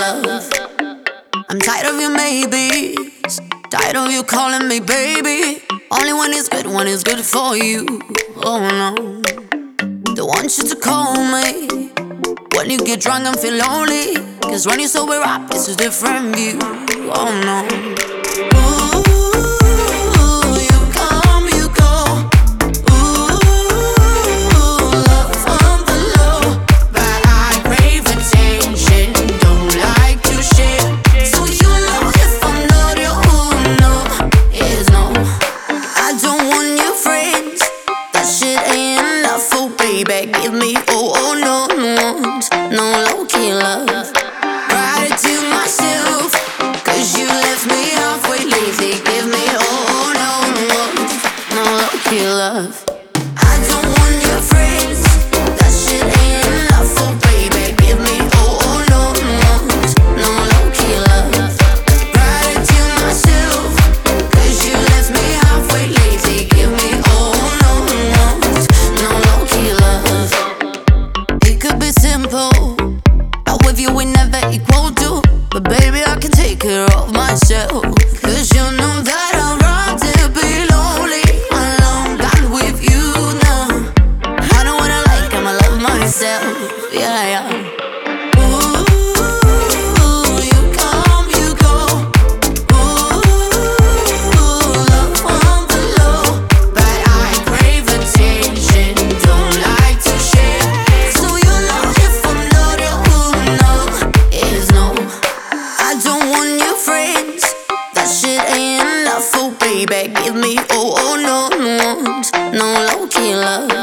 love. I'm tired of your maybes, tired of you calling me baby. Only when it's good for you. Oh no, don't want you to call me when you get drunk and feel lonely. Cause when you're sober up, it's a different view. Oh no. Ooh, you come, you go. Ooh, love from the low, but I crave attention, don't like to share. So you know if I'm not your no is no. I don't want your friends, that shit ain't enough. Oh baby, give me oh no, no low-key love. Write it to myself, cause you left me halfway lazy. Give me oh no low-key love. I don't want your friends, that shit ain't enough. Oh baby, give me oh no low-key love. Write it to myself, cause you left me halfway lazy. Give me oh no low-key love. It could be simple, but with you we never equal to. But baby, I can take care of myself, cause you know that I'd rather be lonely alone than with you now. I know what I like, I'ma love myself, yeah. Ooh, you come, you go. Ooh, love from the low, but I crave attention, don't like to share. So you know if I'm not your no is no. I don't want your friends, that shit ain't enough. Oh baby, give me oh no low-key love.